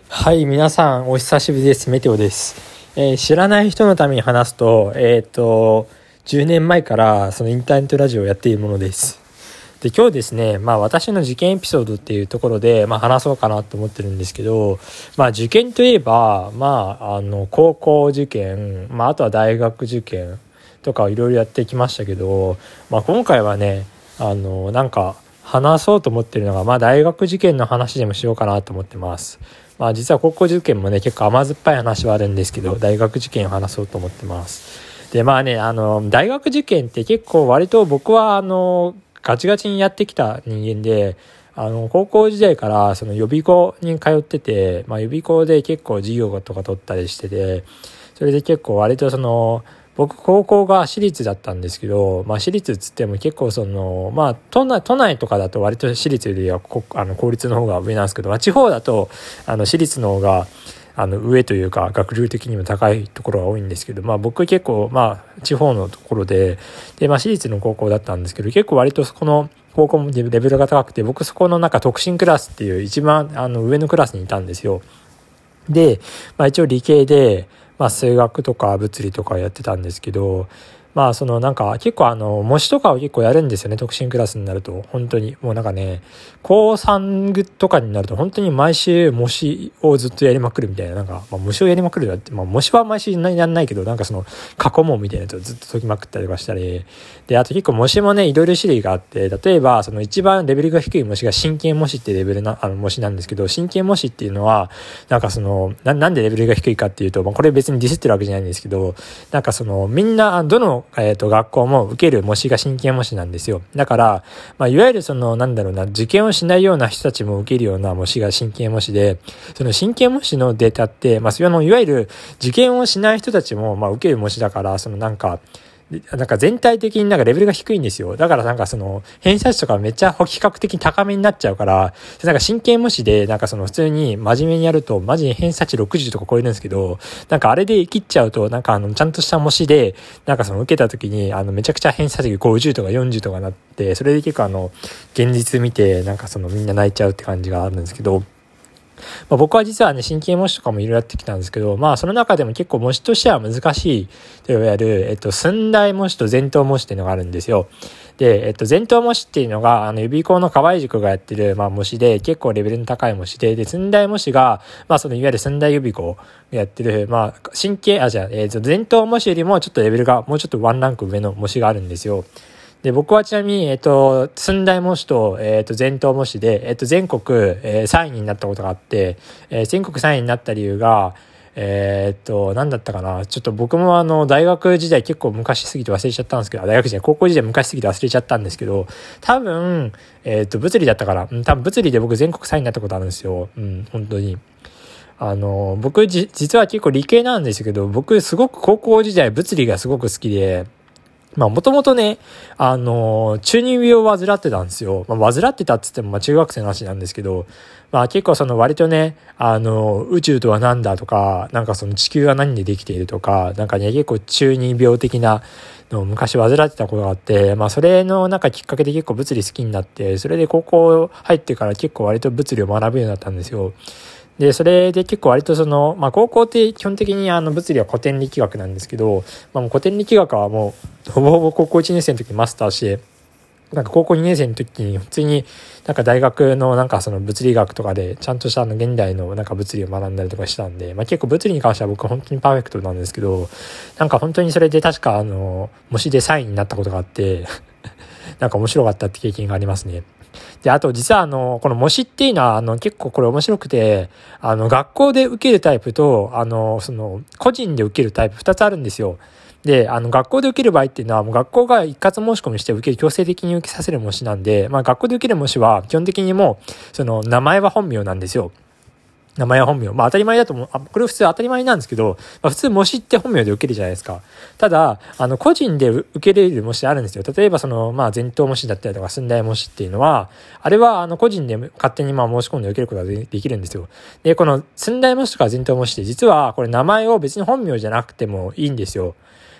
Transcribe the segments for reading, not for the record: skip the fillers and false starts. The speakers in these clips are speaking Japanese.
はい、皆さんお久しぶりです。メテオです。知らない人のために話すと、10年前からそのインターネットラジオをやっているものです。で、今日ですね、私の受験エピソードっていうところで、話そうかなと思ってるんですけど、受験といえば、高校受験、あとは大学受験とかいろいろやってきましたけど、今回はね、話そうと思ってるのが、大学受験の話でもしようかなと思ってます。実は高校受験もね、結構甘酸っぱい話はあるんですけど、大学受験を話そうと思ってます。で、大学受験って結構割と僕はガチガチにやってきた人間で、高校時代からその予備校に通ってて、予備校で結構授業とか取ったりしてて、それで結構割と僕高校が私立だったんですけど、私立っつっても結構都内とかだと割と私立よりは公立の方が上なんですけど、地方だと私立の方が上というか学力的にも高いところが多いんですけど、僕結構地方のところで私立の高校だったんですけど、結構割とそこの高校もレベルが高くて、僕そこの特進クラスっていう一番上のクラスにいたんですよ。で、一応理系で数学とか物理とかやってたんですけど、結構模試とかを結構やるんですよね、特進クラスになると。本当にもう高3とかになると本当に毎週模試をずっとやりまくるみたいな、模試をやりまくるだって、模試は毎週やんないけど、過去問みたいなやつをずっと解きまくったりとかしたりで、あと結構模試もね、いろいろ種類があって、例えば一番レベルが低い模試が真剣模試ってレベルな模試なんですけど、真剣模試っていうのはなんでレベルが低いかっていうと、これ別にディスってるわけじゃないんですけど、みんなどの学校も受ける模試が真剣模試なんですよ。だから、いわゆる受験をしないような人たちも受けるような模試が真剣模試で、その真剣模試のデータって、いわゆる受験をしない人たちも、受ける模試だから、全体的にレベルが低いんですよ。だから偏差値とかめっちゃ比較的高めになっちゃうから、真剣模試で普通に真面目にやるとマジで偏差値60とか超えるんですけど、あれで切っちゃうとちゃんとした模試で受けた時にめちゃくちゃ偏差値50とか40とかなって、それで結構現実見てみんな泣いちゃうって感じがあるんですけど、僕は実はね、真剣模試とかもいろいろやってきたんですけど、その中でも結構模試としては難しいといわれる、寸大模試と全島模試っていうのがあるんですよ。で、全島模試っていうのが、予備校の河合塾がやってる、模試で、結構レベルの高い模試で、寸大模試が、いわゆる寸大予備校がやってる、全島模試よりもちょっとレベルが、もうちょっとワンランク上の模試があるんですよ。で、僕はちなみに、寸大模試と、全島模試で、全国、3位になったことがあって、全国3位になった理由が、何だったかな。ちょっと僕も大学時代結構昔すぎて忘れちゃったんですけど、大学時代、高校時代昔すぎて忘れちゃったんですけど、多分、物理だったから、多分物理で僕全国3位になったことあるんですよ。本当に。僕実は結構理系なんですけど、僕すごく高校時代物理がすごく好きで、もともとね、中二病を患ってたんですよ。患ってたって言っても、中学生の話なんですけど、結構割とね、宇宙とは何だとか、地球は何でできているとか、結構中二病的なのを昔患ってたことがあって、それのきっかけで結構物理好きになって、それで高校入ってから結構割と物理を学ぶようになったんですよ。で、それで結構割と高校って基本的に物理は古典力学なんですけど、もう古典力学はもう、ほぼほぼ高校1年生の時にマスターして、高校2年生の時に普通に大学の物理学とかでちゃんとした現代の物理を学んだりとかしたんで、結構物理に関しては僕本当にパーフェクトなんですけど、本当にそれで確か模試で3位になったことがあって面白かったって経験がありますね。で、あと実はこの模試っていうのは結構これ面白くて、学校で受けるタイプと個人で受けるタイプ2つあるんですよ。で、学校で受ける場合っていうのはもう学校が一括申し込みして受ける、強制的に受けさせる模試なんで、学校で受ける模試は基本的にもう名前は本名なんですよ。名前は本名。当たり前だと思う。これ普通当たり前なんですけど、普通模試って本名で受けるじゃないですか。ただ、個人で受けれる模試あるんですよ。例えば全島模試だったりとか、寸大模試っていうのは、あれは個人で勝手に申し込んで受けることができるんですよ。で、この寸大模試とか全島模試って実は、これ名前を別に本名じゃなくてもいいんですよ。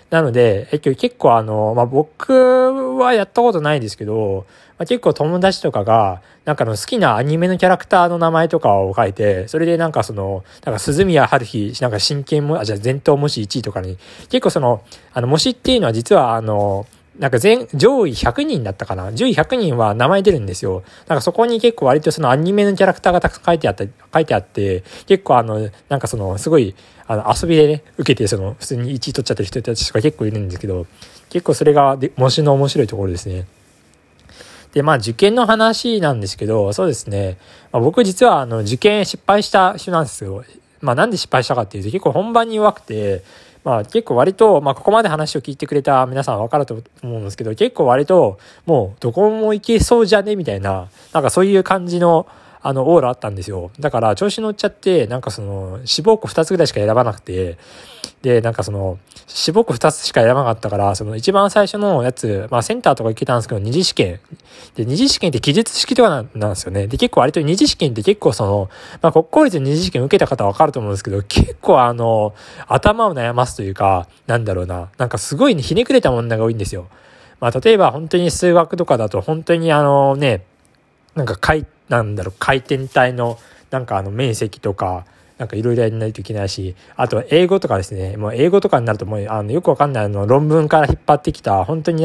なので、結構僕はやったことないですけど、結構友達とかが、なんか好きなアニメのキャラクターの名前とかを書いて、それでなんか鈴宮春日、なんか真剣も、前頭模試1位とかに、結構模試っていうのは実はなんか上位100人だったかな。上位100人は名前出るんですよ。なんかそこに結構割とアニメのキャラクターがたくさん書いてあって、結構なんかすごい、遊びでね、受けて普通に1位取っちゃってる人たちとか結構いるんですけど、結構それが模試の面白いところですね。で、受験の話なんですけど、そうですね。僕実は受験失敗した人なんですよ。なんで失敗したかっていうと、結構本番に弱くて、結構割と、ここまで話を聞いてくれた皆さんは分かると思うんですけど、結構割と、もうどこも行けそうじゃねみたいな、なんかそういう感じの、オーラあったんですよ。だから調子乗っちゃって、なんか志望校2つぐらいしか選ばなくて、で、なんか志望校2つしか選ばなかったから、一番最初のやつ、センターとか行けたんですけど、二次試験。で、二次試験って記述式とかなんですよね。で、結構割と二次試験って結構国公立の二次試験受けた方はわかると思うんですけど、結構頭を悩ますというか、なんかすごいね、ひねくれた問題が多いんですよ。例えば本当に数学とかだと、本当になんか回転体のなんか面積とかなんかいろいろやらないといけないし、あと英語とかですね。もう英語とかになるともうよくわかんない論文から引っ張ってきた本当に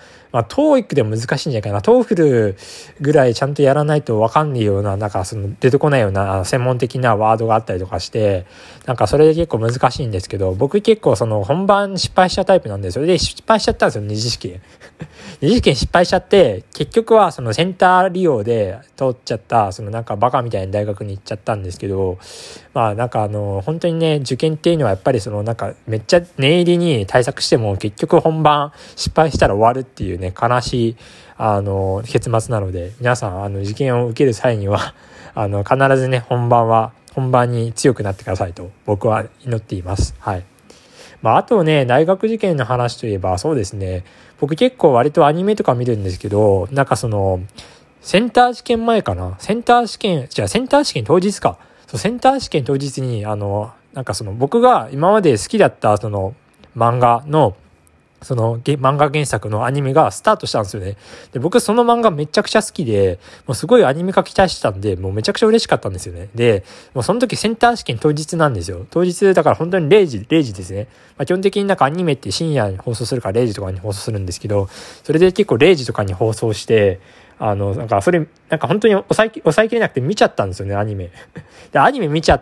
TOEIC でも難しいんじゃないかな。TOEFL ぐらいちゃんとやらないとわかんないようななんか出てこないような専門的なワードがあったりとかして、なんかそれで結構難しいんですけど、僕結構本番失敗したタイプなんで、それで失敗しちゃったんですよ、二次試験。二次試験失敗しちゃって、結局はセンター利用で通っちゃったなんかバカみたいな大学に行っちゃったんですけど、なんか本当にね、受験っていうのはやっぱりなんかめっちゃ念入りに対策しても結局本番失敗したら終わるっていうね、悲しい結末なので、皆さん受験を受ける際には必ずね、本番に強くなってくださいと僕は祈っています。はい。あとね、大学受験の話といえばそうですね、僕結構割とアニメとか見るんですけど、なんかセンター試験前かな、センター試験当日か。センター試験当日になんか僕が今まで好きだった漫画の漫画原作のアニメがスタートしたんですよね。で、僕その漫画めちゃくちゃ好きで、もうすごいアニメ化期待してたんで、もうめちゃくちゃ嬉しかったんですよね。で、もうその時センター試験当日なんですよ。当日だから本当に0時ですね。基本的になんかアニメって深夜に放送するから0時とかに放送するんですけど、それで結構0時とかに放送して、なんかそれ、なんか本当に抑えきれなくて見ちゃったんですよね、アニメ。で、アニメ見ちゃって、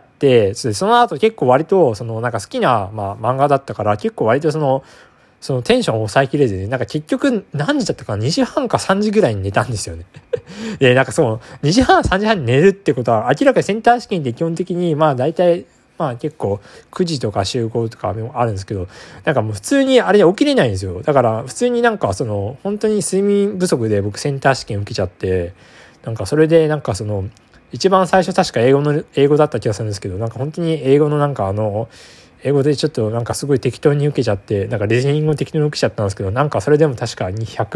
その後結構割と、なんか好きな、漫画だったから、結構割とそのテンションを抑えきれずに、なんか結局何時だったかな、2時半か3時ぐらいに寝たんですよね。で、なんか2時半、3時半に寝るってことは、明らかにセンター試験って基本的に、大体、結構9時とか集合とかもあるんですけど、なんかもう普通にあれ起きれないんですよ。だから普通になんか本当に睡眠不足で僕センター試験受けちゃって、なんかそれでなんか一番最初確か英語だった気がするんですけど、なんか本当に英語のなんか英語でちょっとなんかすごい適当に受けちゃって、なんかリスニングを適当に受けちゃったんですけど、なんかそれでも確か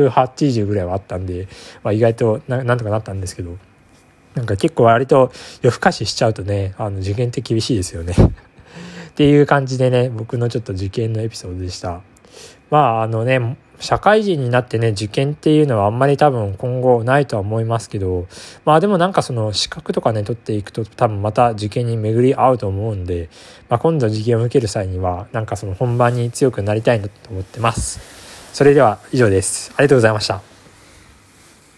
180ぐらいはあったんで、意外となんとかなったんですけど、なんか結構割と夜更かししちゃうとね、受験って厳しいですよね。っていう感じでね、僕のちょっと受験のエピソードでした。社会人になってね、受験っていうのはあんまり多分今後ないとは思いますけど、でもなんか資格とかね、取っていくと多分また受験に巡り合うと思うんで、今度受験を受ける際にはなんか本番に強くなりたいなと思ってます。それでは以上です。ありがとうございました。